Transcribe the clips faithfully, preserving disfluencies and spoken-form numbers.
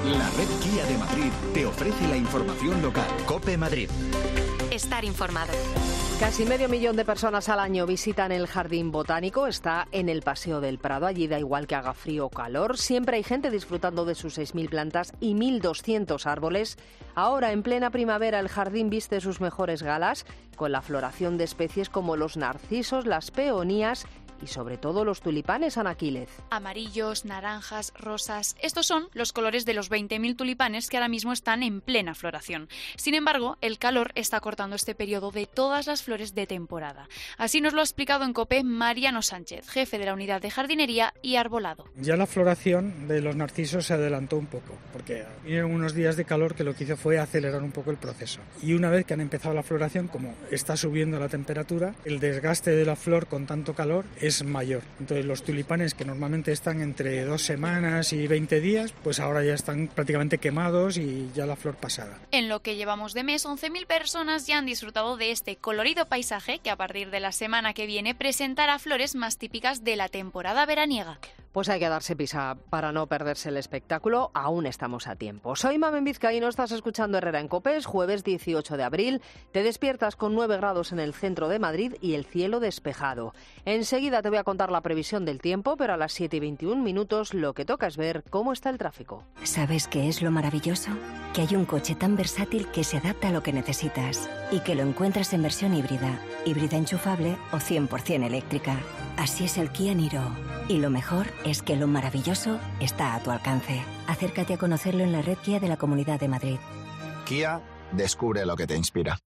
La red Kia de Madrid te ofrece la información local. COPE Madrid. Estar informado. Casi medio millón de personas al año visitan el Jardín Botánico. Está en el Paseo del Prado. Allí da igual que haga frío o calor. Siempre hay gente disfrutando de sus seis mil plantas y mil doscientos árboles. Ahora, en plena primavera, el jardín viste sus mejores galas con la floración de especies como los narcisos, las peonías y sobre todo los tulipanes, Ana Quílez. Amarillos, naranjas, rosas. Estos son los colores de los veinte mil tulipanes que ahora mismo están en plena floración. Sin embargo, el calor está cortando este periodo de todas las flores de temporada. Así nos lo ha explicado en COPE Mariano Sánchez, jefe de la unidad de jardinería y arbolado. Ya la floración de los narcisos se adelantó un poco, porque vinieron unos días de calor que lo que hizo fue acelerar un poco el proceso. Y una vez que han empezado la floración, como está subiendo la temperatura, el desgaste de la flor con tanto calor es mayor. Entonces los tulipanes, que normalmente están entre dos semanas y veinte días, pues ahora ya están prácticamente quemados y ya la flor pasada. En lo que llevamos de mes, once mil personas ya han disfrutado de este colorido paisaje que a partir de la semana que viene presentará flores más típicas de la temporada veraniega. Pues hay que darse prisa para no perderse el espectáculo. Aún estamos a tiempo. Soy Mamen Vizcaíno, estás escuchando Herrera en COPE. Es jueves dieciocho de abril. Te despiertas con nueve grados en el centro de Madrid y el cielo despejado. Enseguida te voy a contar la previsión del tiempo, pero a las siete y veintiún minutos lo que toca es ver cómo está el tráfico. ¿Sabes qué es lo maravilloso? Que hay un coche tan versátil que se adapta a lo que necesitas y que lo encuentras en versión híbrida, híbrida enchufable o cien por ciento eléctrica. Así es el Kia Niro. Y lo mejor es que lo maravilloso está a tu alcance. Acércate a conocerlo en la red Kia de la Comunidad de Madrid. Kia, descubre lo que te inspira.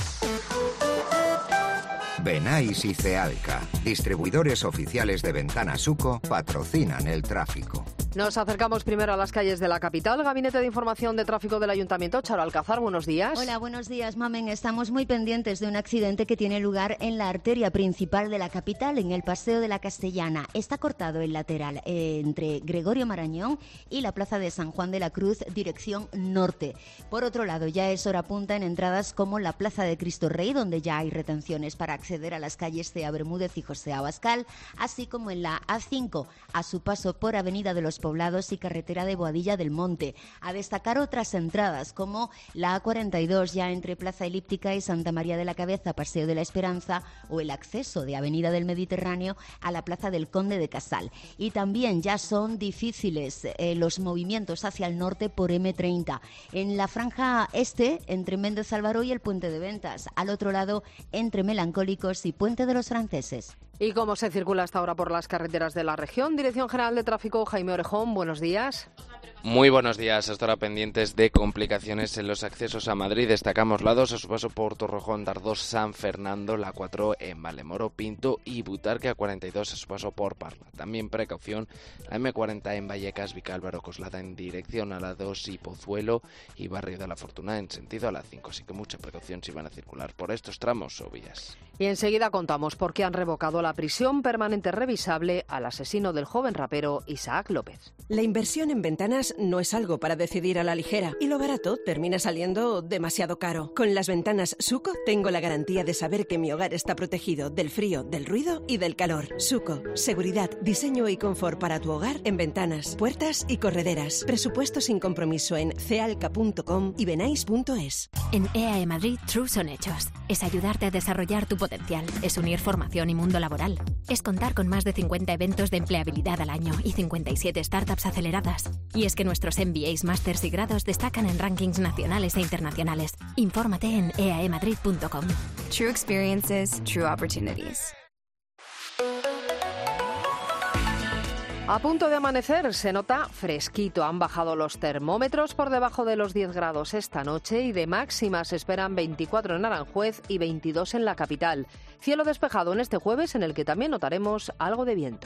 Benais y Cealca, distribuidores oficiales de Ventanas Suco, patrocinan el tráfico. Nos acercamos primero a las calles de la capital. Gabinete de Información de Tráfico del Ayuntamiento. Charo Alcázar, buenos días. Hola, buenos días, Mamen. Estamos muy pendientes de un accidente que tiene lugar en la arteria principal de la capital, en el Paseo de la Castellana. Está cortado el lateral eh, entre Gregorio Marañón y la Plaza de San Juan de la Cruz, dirección norte. Por otro lado, ya es hora punta en entradas como la Plaza de Cristo Rey, donde ya hay retenciones para acceder a las calles Cea Bermúdez y José Abascal, así como en la A cinco, a su paso por Avenida de los Poblados y carretera de Boadilla del Monte. A destacar otras entradas como la A cuarenta y dos, ya entre Plaza Elíptica y Santa María de la Cabeza, Paseo de la Esperanza, o el acceso de Avenida del Mediterráneo a la Plaza del Conde de Casal. Y también ya son difíciles eh, los movimientos hacia el norte por eme treinta. En la franja este, entre Méndez Álvaro y el Puente de Ventas. Al otro lado, entre Melancólicos y Puente de los Franceses. ¿Y cómo se circula hasta ahora por las carreteras de la región? Dirección General de Tráfico, Jaime Orejón, buenos días. Muy buenos días. Hasta ahora pendientes de complicaciones en los accesos a Madrid. Destacamos la dos a su paso por Torrejón, Dardos, San Fernando, la cuatro en Valdemoro, Pinto y Butarque, a cuarenta y dos a su paso por Parla. También precaución la eme cuarenta en Vallecas, Vicálvaro, Coslada en dirección a la dos y Pozuelo y Barrio de la Fortuna en sentido a la cinco. Así que mucha precaución si van a circular por estos tramos o vías. Y enseguida contamos por qué han revocado la prisión permanente revisable al asesino del joven rapero Isaac López. La inversión en ventanas no es algo para decidir a la ligera y lo barato termina saliendo demasiado caro. Con las ventanas Suco tengo la garantía de saber que mi hogar está protegido del frío, del ruido y del calor. Suco, seguridad, diseño y confort para tu hogar en ventanas, puertas y correderas. Presupuesto sin compromiso en cealca punto com y benais punto es. En E A E Madrid, True son hechos. Es ayudarte a desarrollar tu potencial. Es unir formación y mundo laboral. Es contar con más de cincuenta eventos de empleabilidad al año y cincuenta y siete startups aceleradas. Y es que nuestros M B As, másters y grados destacan en rankings nacionales e internacionales. Infórmate en e a e madrid punto com. True experiences, true opportunities. A punto de amanecer, se nota fresquito. Han bajado los termómetros por debajo de los diez grados esta noche y de máxima se esperan veinticuatro en Aranjuez y veintidós en la capital. Cielo despejado en este jueves en el que también notaremos algo de viento.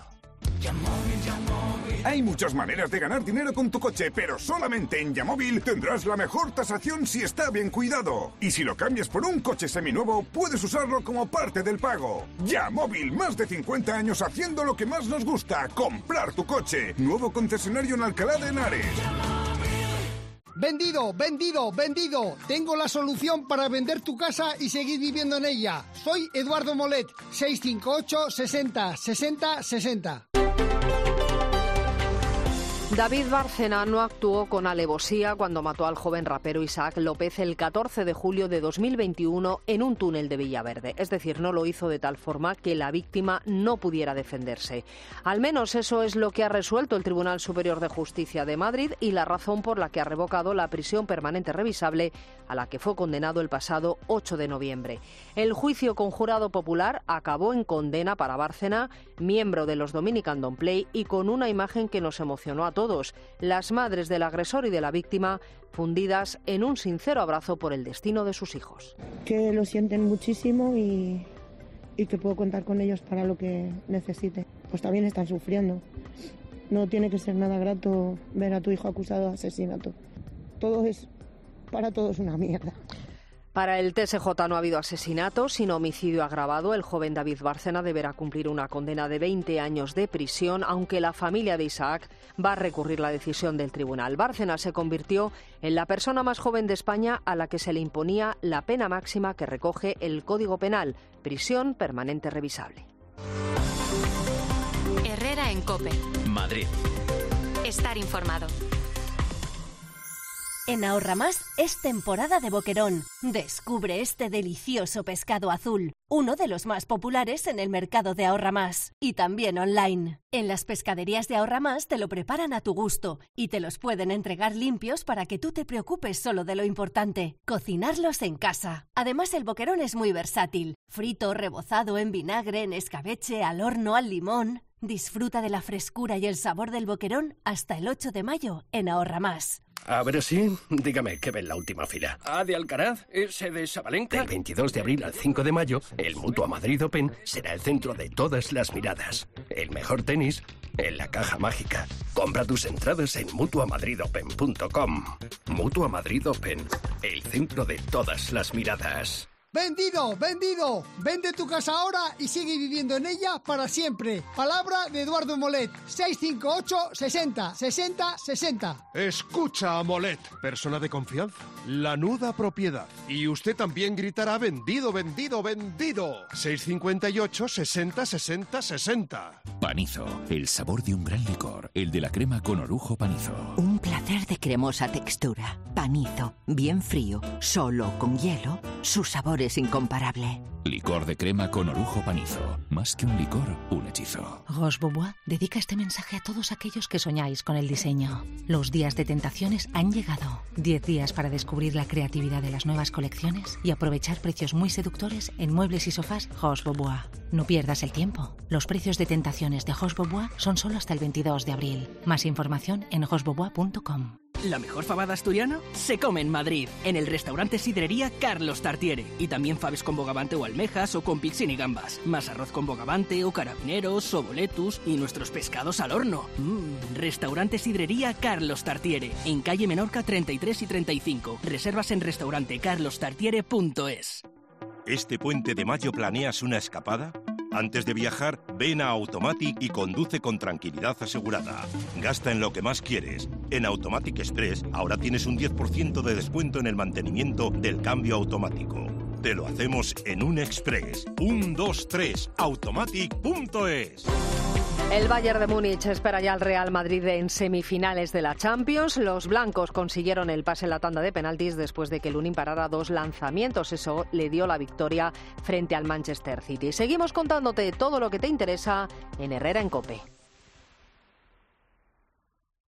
Hay muchas maneras de ganar dinero con tu coche, pero solamente en Yamóvil tendrás la mejor tasación si está bien cuidado. Y si lo cambias por un coche seminuevo, puedes usarlo como parte del pago. Yamóvil, más de cincuenta años haciendo lo que más nos gusta, comprar tu coche. Nuevo concesionario en Alcalá de Henares. Vendido, vendido, vendido. Tengo la solución para vender tu casa y seguir viviendo en ella. Soy Eduardo Molet, seis cinco ocho, sesenta, sesenta, sesenta. David Bárcena no actuó con alevosía cuando mató al joven rapero Isaac López el catorce de julio de dos mil veintiuno en un túnel de Villaverde. Es decir, no lo hizo de tal forma que la víctima no pudiera defenderse. Al menos eso es lo que ha resuelto el Tribunal Superior de Justicia de Madrid y la razón por la que ha revocado la prisión permanente revisable a la que fue condenado el pasado ocho de noviembre. El juicio con jurado popular acabó en condena para Bárcena, miembro de los Dominican Don't Play, y con una imagen que nos emocionó a todos, las madres del agresor y de la víctima fundidas en un sincero abrazo por el destino de sus hijos. Que lo sienten muchísimo y, y que puedo contar con ellos para lo que necesite. Pues también están sufriendo. No tiene que ser nada grato ver a tu hijo acusado de asesinato. Todo es, para todos, una mierda. Para el T S J no ha habido asesinato, sino homicidio agravado. El joven David Bárcena deberá cumplir una condena de veinte años de prisión, aunque la familia de Isaac va a recurrir la decisión del tribunal. Bárcena se convirtió en la persona más joven de España a la que se le imponía la pena máxima que recoge el Código Penal, prisión permanente revisable. Herrera en COPE. Madrid. Estar informado. En Ahorramás es temporada de boquerón. Descubre este delicioso pescado azul, uno de los más populares en el mercado de Ahorramás y también online. En las pescaderías de Ahorramás te lo preparan a tu gusto y te los pueden entregar limpios para que tú te preocupes solo de lo importante, cocinarlos en casa. Además, el boquerón es muy versátil, frito, rebozado en vinagre, en escabeche, al horno, al limón. Disfruta de la frescura y el sabor del boquerón hasta el ocho de mayo en Ahorramás. A ver si, dígame, ¿qué ve en la última fila? ¿A de Alcaraz? ¿Ese de Sabalenka? Del veintidós de abril al cinco de mayo, el Mutua Madrid Open será el centro de todas las miradas. El mejor tenis en la caja mágica. Compra tus entradas en mutua madrid open punto com. Mutua Madrid Open, el centro de todas las miradas. ¡Vendido! ¡Vendido! Vende tu casa ahora y sigue viviendo en ella para siempre. Palabra de Eduardo Molet. seis cinco ocho, sesenta, sesenta, sesenta. Escucha a Molet, persona de confianza. Lanuda propiedad. Y usted también gritará vendido, vendido, vendido. seis cinco ocho, sesenta, sesenta, sesenta. Panizo, el sabor de un gran licor. El de la crema con orujo Panizo. Un placer de cremosa textura. Panizo, bien frío, solo con hielo. Su sabor es incomparable. Licor de crema con orujo Panizo. Más que un licor, un hechizo. Roche Bobois dedica este mensaje a todos aquellos que soñáis con el diseño. Los días de tentaciones han llegado. Diez días para descubrir la creatividad de las nuevas colecciones y aprovechar precios muy seductores en muebles y sofás Roche Bobois. No pierdas el tiempo. Los precios de tentaciones de Roche Bobois son solo hasta el veintidós de abril. Más información en roche bobois punto com. La mejor fabada asturiana se come en Madrid, en el restaurante Sidrería Carlos Tartiere. Y también faves con bogavante o almejas o con pixín y gambas. Más arroz con bogavante o carabineros o boletus y nuestros pescados al horno. Mmm, restaurante Sidrería Carlos Tartiere, en calle Menorca treinta y tres y treinta y cinco. Reservas en restaurante carlos tartiere punto es. ¿Este puente de mayo planeas una escapada? Antes de viajar, ven a Automatic y conduce con tranquilidad asegurada. Gasta en lo que más quieres. En Automatic Express ahora tienes un diez por ciento de descuento en el mantenimiento del cambio automático. Te lo hacemos en un Express. uno, dos, tres, automatic punto es. El Bayern de Múnich espera ya al Real Madrid en semifinales de la Champions. Los blancos consiguieron el pase en la tanda de penaltis después de que Lunin parara dos lanzamientos. Eso le dio la victoria frente al Manchester City. Seguimos contándote todo lo que te interesa en Herrera en COPE.